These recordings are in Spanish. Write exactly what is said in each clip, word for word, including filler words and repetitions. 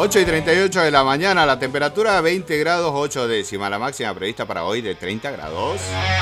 ocho y treinta y ocho de la mañana, la temperatura veinte grados ocho décimas, la máxima prevista para hoy de treinta grados.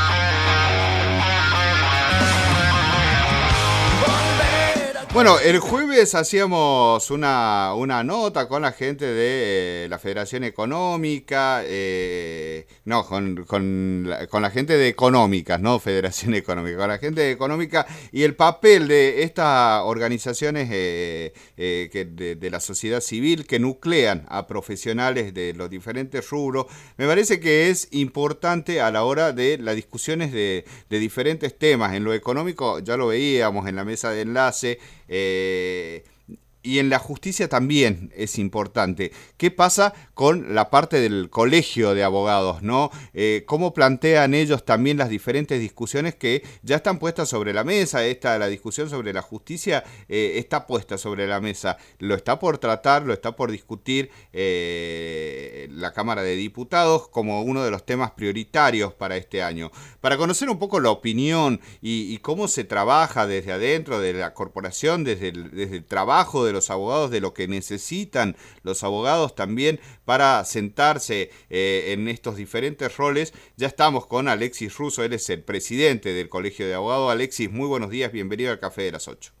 Bueno, el jueves hacíamos una, una nota con la gente de eh, la Federación Económica, eh, no, con, con, la, con la gente de Económicas, no Federación Económica, con la gente de Económica y el papel de estas organizaciones eh, eh, que de, de la sociedad civil que nuclean a profesionales de los diferentes rubros. Me parece que es importante a la hora de las discusiones de, de diferentes temas. En lo económico ya lo veíamos en la mesa de enlace. Eh, y en la justicia también es importante. ¿Qué pasa con la parte del colegio de abogados, ¿no? Eh, ¿Cómo plantean ellos también las diferentes discusiones que ya están puestas sobre la mesa? Esta, la discusión sobre la justicia eh, está puesta sobre la mesa. Lo está por tratar, lo está por discutir eh, la Cámara de Diputados como uno de los temas prioritarios para este año. Para conocer un poco la opinión y, y cómo se trabaja desde adentro de la corporación, desde el, desde el trabajo de de los abogados, de lo que necesitan los abogados también para sentarse eh, en estos diferentes roles. Ya estamos con Alexis Russo, él es el presidente del Colegio de Abogados. Alexis, muy buenos días, bienvenido al Café de las ocho.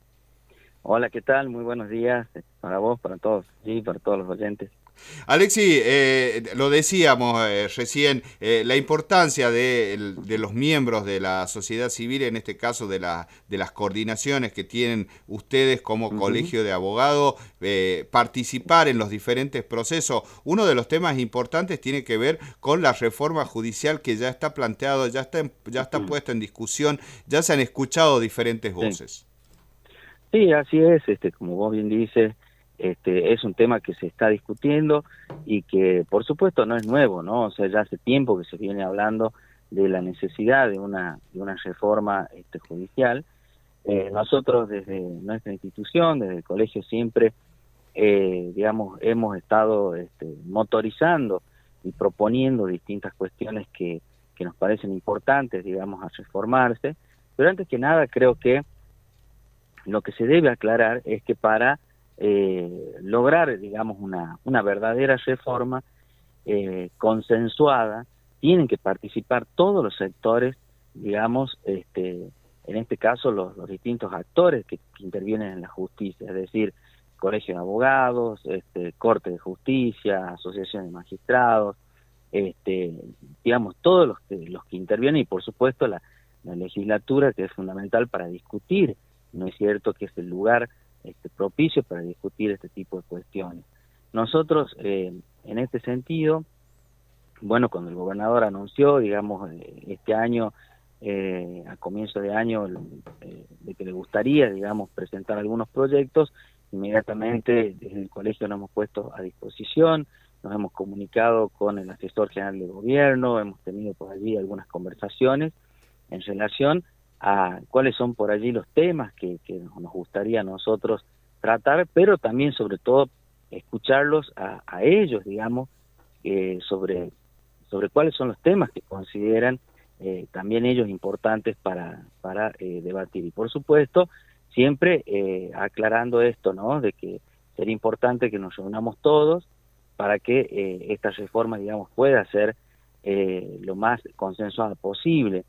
Hola, ¿qué tal? Muy buenos días para vos, para todos, sí, para todos los oyentes. Alexis, eh, lo decíamos eh, recién, eh, la importancia de, de los miembros de la sociedad civil, en este caso de, la, de las coordinaciones que tienen ustedes como uh-huh. Colegio de Abogados, eh, participar en los diferentes procesos. Uno de los temas importantes tiene que ver con la reforma judicial que ya está planteado, ya está, ya está uh-huh. puesto en discusión, ya se han escuchado diferentes voces. Sí, sí, así es, este, como vos bien dices. Este, es un tema que se está discutiendo y que por supuesto no es nuevo, ¿no? O sea, ya hace tiempo que se viene hablando de la necesidad de una, de una reforma este, judicial. Eh, nosotros desde nuestra institución, desde el colegio siempre, eh, digamos, hemos estado este, motorizando y proponiendo distintas cuestiones que, que nos parecen importantes, digamos, a reformarse. Pero antes que nada creo que lo que se debe aclarar es que para Eh, lograr, digamos, una, una verdadera reforma eh, consensuada, tienen que participar todos los sectores, digamos, este, en este caso los, los distintos actores que, que intervienen en la justicia, es decir, colegio de abogados, este, corte de justicia, asociación de magistrados, este, digamos, todos los que, los que intervienen y por supuesto la, la legislatura, que es fundamental para discutir, no es cierto que es el lugar Este, propicio para discutir este tipo de cuestiones. Nosotros, eh, en este sentido, bueno, cuando el gobernador anunció, digamos, eh, este año, eh, a comienzo de año, eh, de que le gustaría, digamos, presentar algunos proyectos, inmediatamente desde el colegio nos hemos puesto a disposición, nos hemos comunicado con el asesor general de gobierno, hemos tenido por allí algunas conversaciones en relación a cuáles son por allí los temas que, que nos gustaría a nosotros tratar, pero también sobre todo escucharlos a, a ellos, digamos, eh, sobre, sobre cuáles son los temas que consideran eh, también ellos importantes para, para eh, debatir. Y por supuesto, siempre eh, aclarando esto, ¿no?, de que sería importante que nos reunamos todos para que eh, esta reforma, digamos, pueda ser eh, lo más consensuada posible.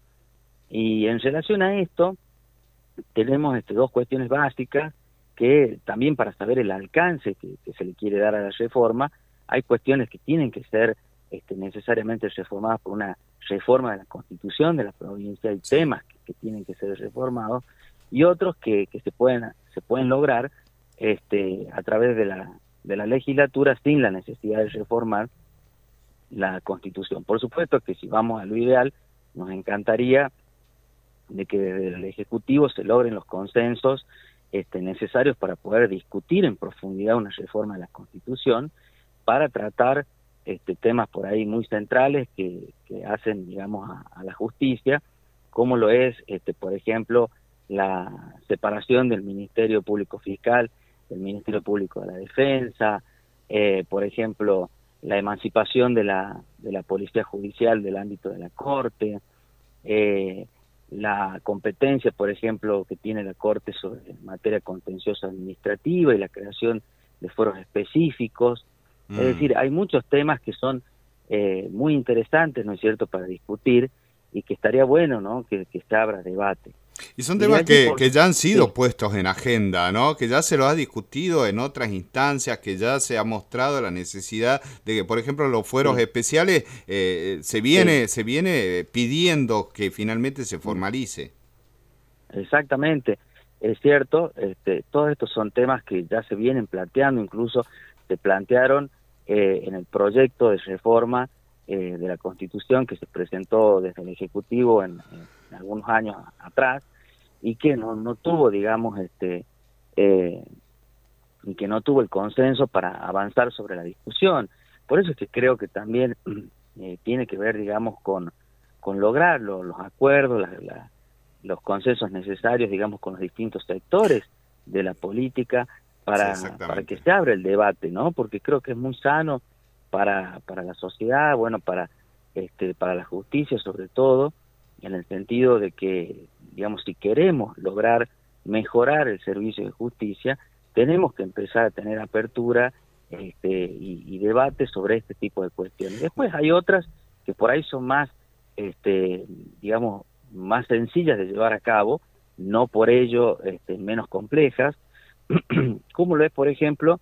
Y en relación a esto, tenemos este, dos cuestiones básicas que también para saber el alcance que, que se le quiere dar a la reforma, hay cuestiones que tienen que ser este, necesariamente reformadas por una reforma de la Constitución de la provincia, hay temas que, que tienen que ser reformados, y otros que, que se pueden se pueden lograr este, a través de la, de la legislatura sin la necesidad de reformar la Constitución. Por supuesto que si vamos a lo ideal, nos encantaría de que desde el Ejecutivo se logren los consensos este, necesarios para poder discutir en profundidad una reforma de la Constitución, para tratar este, temas por ahí muy centrales que, que hacen, digamos, a, a la justicia, como lo es, este, por ejemplo, la separación del Ministerio Público Fiscal, del Ministerio Público de la Defensa, eh, por ejemplo, la emancipación de la, de la Policía Judicial del ámbito de la Corte, eh, la competencia, por ejemplo, que tiene la Corte sobre materia contenciosa administrativa y la creación de fueros específicos. Mm. Es decir, hay muchos temas que son eh, muy interesantes, ¿no es cierto?, para discutir, y que estaría bueno, ¿no?, que, que se abra debate. Y son temas y que, por... que ya han sido sí. puestos en agenda, ¿no? Que ya se lo ha discutido en otras instancias, que ya se ha mostrado la necesidad de que, por ejemplo, los fueros sí. especiales eh, se viene sí. se viene pidiendo que finalmente se formalice. Exactamente, es cierto. Este, todos estos son temas que ya se vienen planteando, incluso se plantearon eh, en el proyecto de reforma eh, de la Constitución que se presentó desde el Ejecutivo en, en algunos años atrás, y que no, no tuvo, digamos, este eh, y que no tuvo el consenso para avanzar sobre la discusión. Por eso es que creo que también eh, tiene que ver, digamos, con, con lograr lo, los acuerdos, la, la, los consensos necesarios, digamos, con los distintos sectores de la política para, sí, para que se abra el debate, ¿no? Porque creo que es muy sano para, para la sociedad, bueno, para, este, para la justicia sobre todo, en el sentido de que, digamos, si queremos lograr mejorar el servicio de justicia, tenemos que empezar a tener apertura este, y, y debate sobre este tipo de cuestiones. Después hay otras que por ahí son más, este, digamos, más sencillas de llevar a cabo, no por ello este, menos complejas, como lo es, por ejemplo,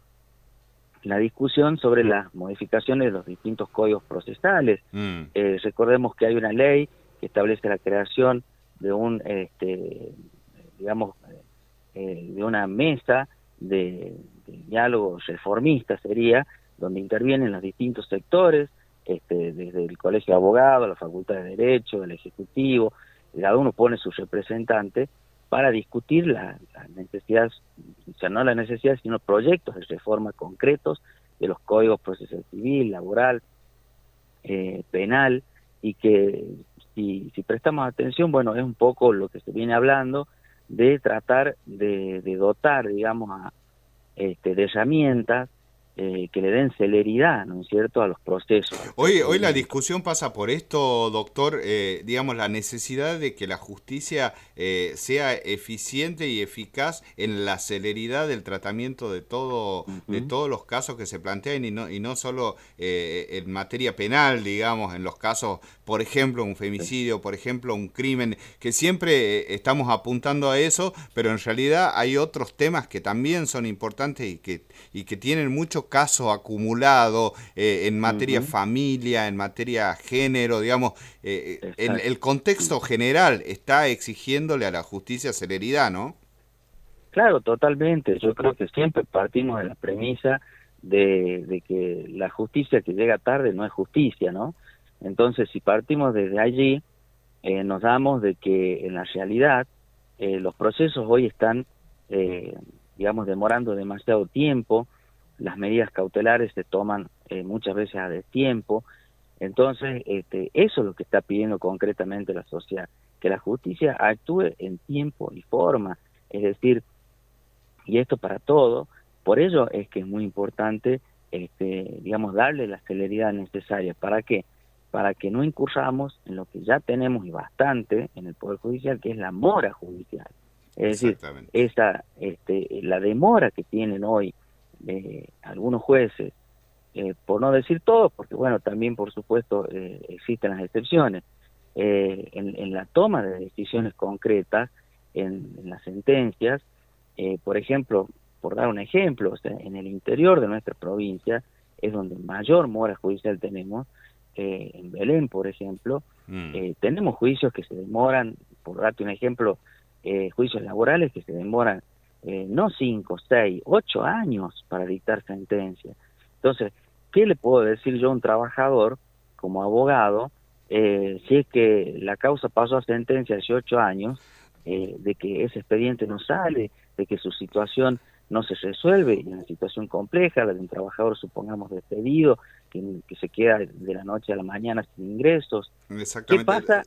la discusión sobre las modificaciones de los distintos códigos procesales. Mm. Eh, recordemos que hay una ley que establece la creación de un, este, digamos, eh, de una mesa de, de diálogo reformista, sería, donde intervienen los distintos sectores, este, desde el Colegio de Abogados, la Facultad de Derecho, el Ejecutivo, cada uno pone su representante para discutir la, la necesidad, o sea, no la necesidad, sino proyectos de reforma concretos de los códigos procesal civil, laboral, eh, penal, y que si, si prestamos atención, bueno, es un poco lo que se viene hablando de tratar de, de dotar, digamos, a, este, de herramientas Eh, que le den celeridad, ¿no es cierto?, a los procesos. Hoy, hoy la discusión pasa por esto, doctor, eh, digamos, la necesidad de que la justicia eh, sea eficiente y eficaz en la celeridad del tratamiento de todo, uh-huh. de todos los casos que se plantean, y no, y no solo eh, en materia penal, digamos, en los casos, por ejemplo, un femicidio, por ejemplo, un crimen, que siempre estamos apuntando a eso, pero en realidad hay otros temas que también son importantes y que, y que tienen mucho caso acumulado eh, en materia uh-huh. familia, en materia género, digamos, eh, el, el contexto general está exigiéndole a la justicia celeridad, ¿no? Claro, totalmente. Yo creo que siempre partimos de la premisa de, de que la justicia que llega tarde no es justicia, ¿no? Entonces, si partimos desde allí, eh, nos damos de que en la realidad eh, los procesos hoy están, eh, digamos, demorando demasiado tiempo. Las medidas cautelares se toman eh, muchas veces a destiempo. Entonces, este, eso es lo que está pidiendo concretamente la sociedad, que la justicia actúe en tiempo y forma, es decir, y esto para todo. Por ello es que es muy importante, este, digamos, darle la celeridad necesaria. ¿Para qué? Para que no incurramos en lo que ya tenemos y bastante en el Poder Judicial, que es la mora judicial. Es decir, esa, este, la demora que tienen hoy eh, algunos jueces, eh, por no decir todos, porque bueno, también por supuesto eh, existen las excepciones, eh, en, en la toma de decisiones concretas, en, en las sentencias, eh, por ejemplo, por dar un ejemplo, o sea, en el interior de nuestra provincia es donde mayor mora judicial tenemos, eh, en Belén, por ejemplo, mm. eh, tenemos juicios que se demoran, por darte un ejemplo, eh, juicios laborales que se demoran Eh, no cinco, seis, ocho años para dictar sentencia. Entonces, ¿qué le puedo decir yo a un trabajador como abogado eh, si es que la causa pasó a sentencia hace ocho años, eh, de que ese expediente no sale, de que su situación no se resuelve, y una situación compleja, la de un trabajador, supongamos, despedido, que, que se queda de la noche a la mañana sin ingresos? Exactamente. ¿Qué pasa?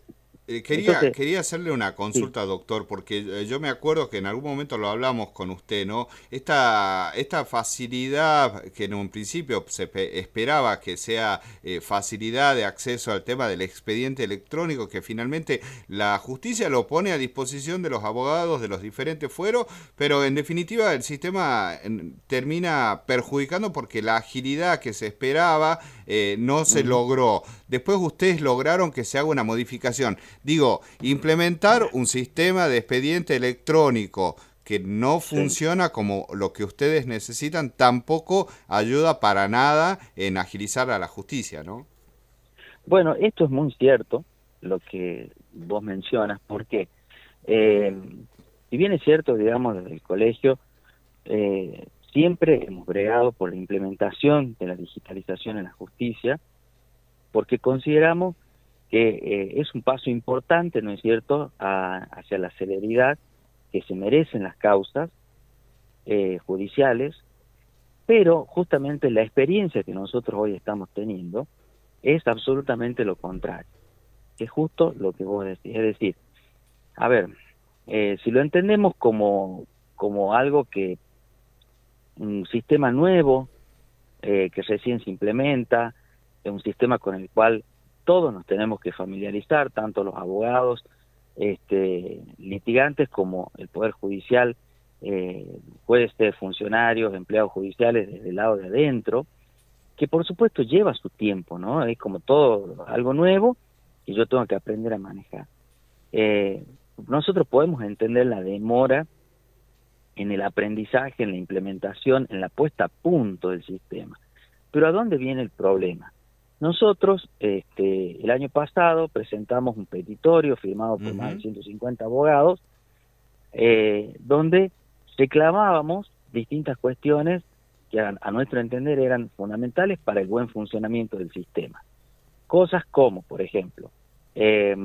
Eh, quería, Entonces, quería hacerle una sí, consulta, doctor, porque eh, yo me acuerdo que en algún momento lo hablamos con usted, ¿no? Esta, esta facilidad que en un principio se pe- esperaba que sea eh, facilidad de acceso al tema del expediente electrónico, que finalmente la justicia lo pone a disposición de los abogados de los diferentes fueros, pero en definitiva el sistema en- termina perjudicando porque la agilidad que se esperaba eh, no se ujú, logró. Después ustedes lograron que se haga una modificación. Digo, implementar un sistema de expediente electrónico que no sí. funciona como lo que ustedes necesitan tampoco ayuda para nada en agilizar a la justicia, ¿no? Bueno, esto es muy cierto, lo que vos mencionas, porque eh, si bien es cierto, digamos, desde el colegio, eh, siempre hemos bregado por la implementación de la digitalización en la justicia, porque consideramos que eh, es un paso importante, ¿no es cierto?, a- hacia la celeridad que se merecen las causas eh, judiciales, pero justamente la experiencia que nosotros hoy estamos teniendo es absolutamente lo contrario, que es justo lo que vos decís. Es decir, a ver, eh, si lo entendemos como, como algo que, un sistema nuevo, eh, que recién se implementa, es un sistema con el cual todos nos tenemos que familiarizar, tanto los abogados, este, litigantes como el Poder Judicial, eh, jueces, funcionarios, empleados judiciales desde el lado de adentro, que por supuesto lleva su tiempo, ¿no? Es como todo algo nuevo que yo tengo que aprender a manejar. Eh, nosotros podemos entender la demora en el aprendizaje, en la implementación, en la puesta a punto del sistema. Pero ¿a dónde viene el problema? Nosotros, este, el año pasado, presentamos un petitorio firmado por más de Ujú. ciento cincuenta abogados, eh, donde reclamábamos distintas cuestiones que a, a nuestro entender eran fundamentales para el buen funcionamiento del sistema. Cosas como, por ejemplo, eh,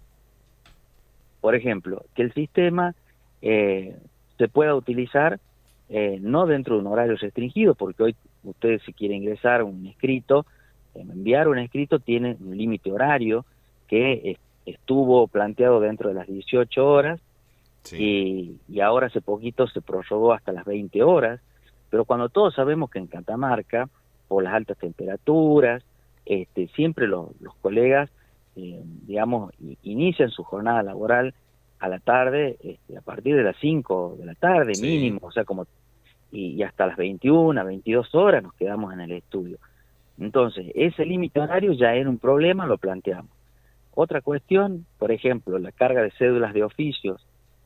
por ejemplo, que el sistema eh, se pueda utilizar eh, no dentro de un horario restringido, porque hoy ustedes si quieren ingresar un escrito, eh, enviar un escrito tiene un límite horario que eh, estuvo planteado dentro de las dieciocho horas Sí. y, y ahora hace poquito se prorrogó hasta las veinte horas, pero cuando todos sabemos que en Catamarca, por las altas temperaturas, este, siempre los, los colegas, eh, digamos, inician su jornada laboral a la tarde, este, a partir de las cinco de la tarde Sí. mínimo, o sea, como y, y hasta las veintiuna, veintidós horas nos quedamos en el estudio. Entonces, ese límite horario ya era un problema, lo planteamos. Otra cuestión, por ejemplo, la carga de cédulas de oficios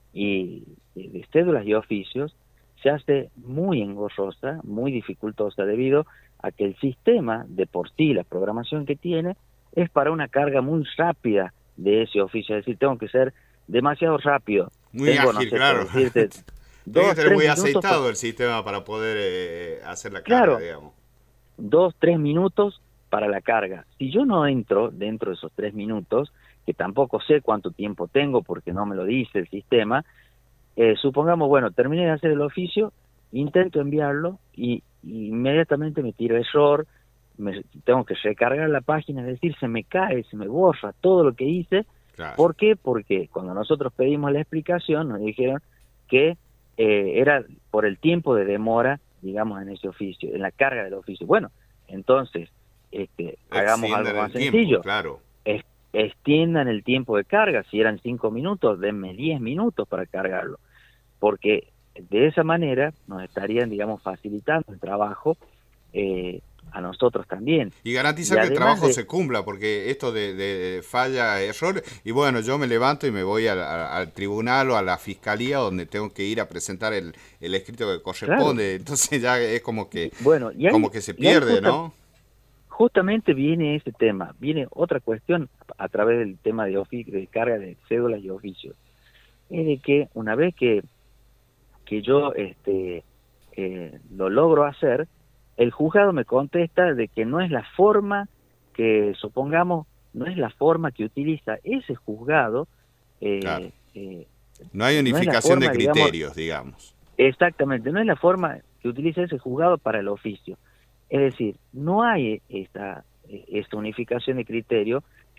y de cédulas y oficios se hace muy engorrosa, muy dificultosa debido a que el sistema de por sí, la programación que tiene, es para una carga muy rápida de ese oficio, es decir, tengo que ser demasiado rápido, Muy tengo, no ágil, sé, por claro. decirte, Tiene que dos, tener tres muy minutos, pa- aceitado el sistema para poder eh, hacer la carga, claro, digamos. dos, tres minutos para la carga. Si yo no entro dentro de esos tres minutos, que tampoco sé cuánto tiempo tengo porque no me lo dice el sistema, eh, supongamos, bueno, terminé de hacer el oficio, intento enviarlo y, y inmediatamente me tiro error, me, tengo que recargar la página, es decir, se me cae, se me borra todo lo que hice. Claro. ¿Por qué? Porque cuando nosotros pedimos la explicación nos dijeron que eh, era por el tiempo de demora, digamos, en ese oficio, en la carga del oficio. Bueno, entonces, este, hagamos algo Extiendan más el tiempo, sencillo, claro. es- extiendan el tiempo de carga, si eran cinco minutos, denme diez minutos para cargarlo, porque de esa manera nos estarían, digamos, facilitando el trabajo eh, a nosotros también. Y Y garantizar que el además trabajo de, se cumpla, porque esto de, de falla, error, y bueno, yo me levanto y me voy al, al- al tribunal o a la fiscalía donde tengo que ir a presentar el, el escrito que claro, corresponde, entonces ya es como que, y, bueno, y como ahí, que se y ahí pierde, justa, ¿no? justamente viene ese tema, viene otra cuestión a través del tema de, ofi- de carga de cédulas y oficios, es de que una vez que, que yo este, eh, lo logro hacer, el juzgado me contesta de que no es la forma que, supongamos, no es la forma que utiliza ese juzgado, Claro. eh, eh, No hay no es la unificación de forma, digamos, criterios, digamos. exactamente, no es la forma que utiliza ese juzgado para el oficio. Es decir, no hay esta, esta unificación de criterio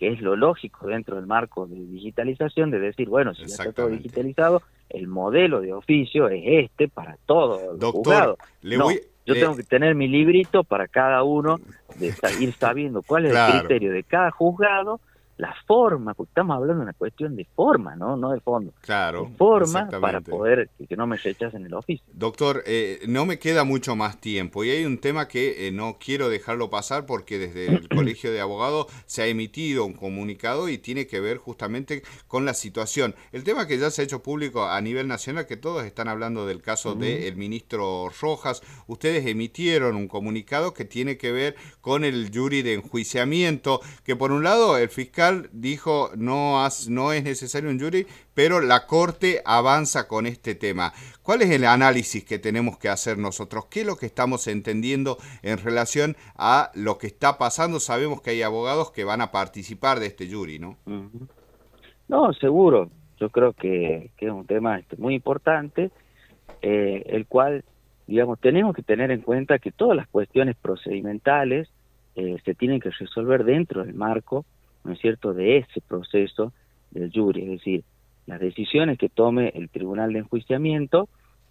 que es lo lógico dentro del marco de digitalización, de decir, bueno, si ya está todo digitalizado, el modelo de oficio es este para todos los juzgados. Le no, voy, yo le... tengo que tener mi librito para cada uno, de ir sabiendo cuál es claro. el criterio de cada juzgado, la forma, porque estamos hablando de una cuestión de forma, no no de fondo. Claro. De forma para poder que, que no me rechacen el oficio. Doctor, eh, no me queda mucho más tiempo y hay un tema que eh, no quiero dejarlo pasar porque desde el Colegio de Abogados se ha emitido un comunicado y tiene que ver justamente con la situación. El tema que ya se ha hecho público a nivel nacional, que todos están hablando del caso uh-huh. del ministro Rojas, ustedes emitieron un comunicado que tiene que ver con el jury de enjuiciamiento, que por un lado el fiscal dijo no, has, no es necesario un jury, pero la Corte avanza con este tema. ¿Cuál es el análisis que tenemos que hacer nosotros? ¿Qué es lo que estamos entendiendo en relación a lo que está pasando? Sabemos que hay abogados que van a participar de este jury, ¿no? Uh-huh. No, seguro. Yo creo que, que es un tema este, muy importante, eh, el cual, digamos, tenemos que tener en cuenta que todas las cuestiones procedimentales eh, se tienen que resolver dentro del marco, ¿no es cierto?, de ese proceso del jury, es decir, las decisiones que tome el Tribunal de Enjuiciamiento,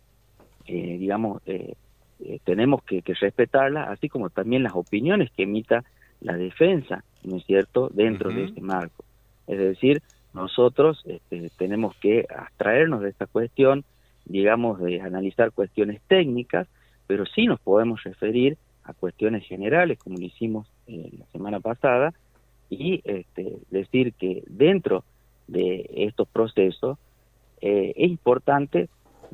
eh, digamos, eh, eh, tenemos que, que respetarlas, así como también las opiniones que emita la defensa, ¿no es cierto?, dentro uh-huh. de ese marco. Es decir, nosotros este, tenemos que abstraernos de esta cuestión, digamos, de analizar cuestiones técnicas, pero sí nos podemos referir a cuestiones generales, como lo hicimos eh, la semana pasada, y este, decir que dentro de estos procesos eh, es importante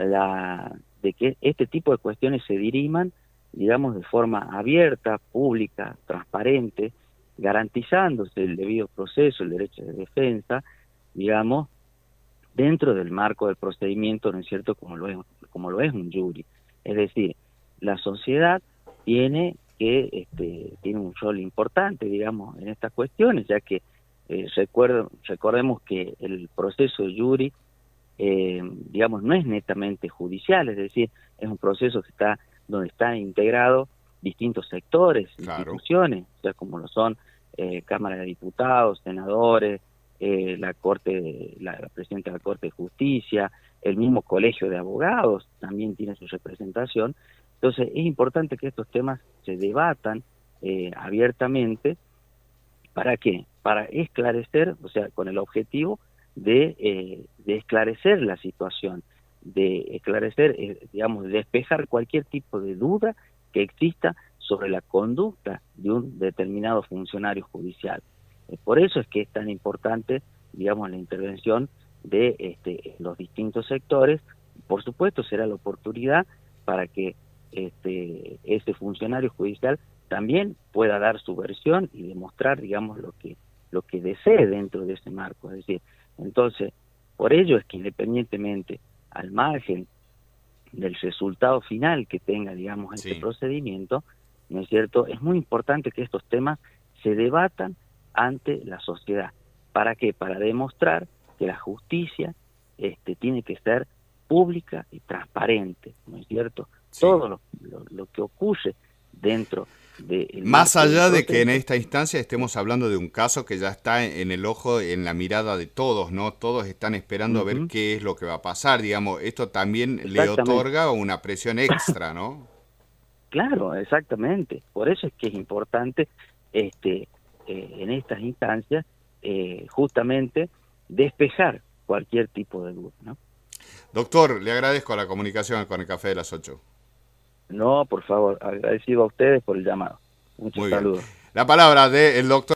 la, de que este tipo de cuestiones se diriman, digamos, de forma abierta, pública, transparente, garantizándose el debido proceso, el derecho de defensa, digamos, dentro del marco del procedimiento, ¿no es cierto?, como lo es, como lo es un jury. Es decir, la sociedad tiene que este, tiene un rol importante, digamos, en estas cuestiones, ya que eh, recuerdo, recordemos que el proceso de jury, eh, digamos, no es netamente judicial, es decir, es un proceso que está donde están integrados distintos sectores, claro. instituciones, o sea, como lo son eh, Cámara de Diputados, senadores, eh, la Corte, la, la Presidenta de la Corte de Justicia, el mismo Colegio de Abogados también tiene su representación. Entonces es importante que estos temas se debatan eh, abiertamente. ¿Para qué? Para esclarecer, o sea, con el objetivo de, eh, de esclarecer la situación, de esclarecer, eh, digamos, de despejar cualquier tipo de duda que exista sobre la conducta de un determinado funcionario judicial. Eh, por eso es que es tan importante, digamos, la intervención de este, los distintos sectores. Por supuesto, será la oportunidad para que este ese funcionario judicial también pueda dar su versión y demostrar, digamos, lo que lo que desee dentro de ese marco. Es decir, entonces, por ello es que independientemente, al margen del resultado final que tenga, digamos, este sí. procedimiento, ¿no es cierto?, es muy importante que estos temas se debatan ante la sociedad. ¿Para qué? Para demostrar que la justicia este, tiene que ser pública y transparente, ¿no es cierto? Sí. Todo lo, lo, lo que ocurre dentro de... Más allá de que en esta instancia estemos hablando de un caso que ya está en el ojo, en la mirada de todos, ¿no? Todos están esperando uh-huh. a ver qué es lo que va a pasar, digamos. Esto también le otorga una presión extra, ¿no? Claro, exactamente. Por eso es que es importante este eh, en estas instancias eh, justamente despejar cualquier tipo de duda, ¿no? Doctor, le agradezco la comunicación con el Café de las ocho. No, por favor, agradecido a ustedes por el llamado. Muchos Muy saludos. Bien. La palabra del doctor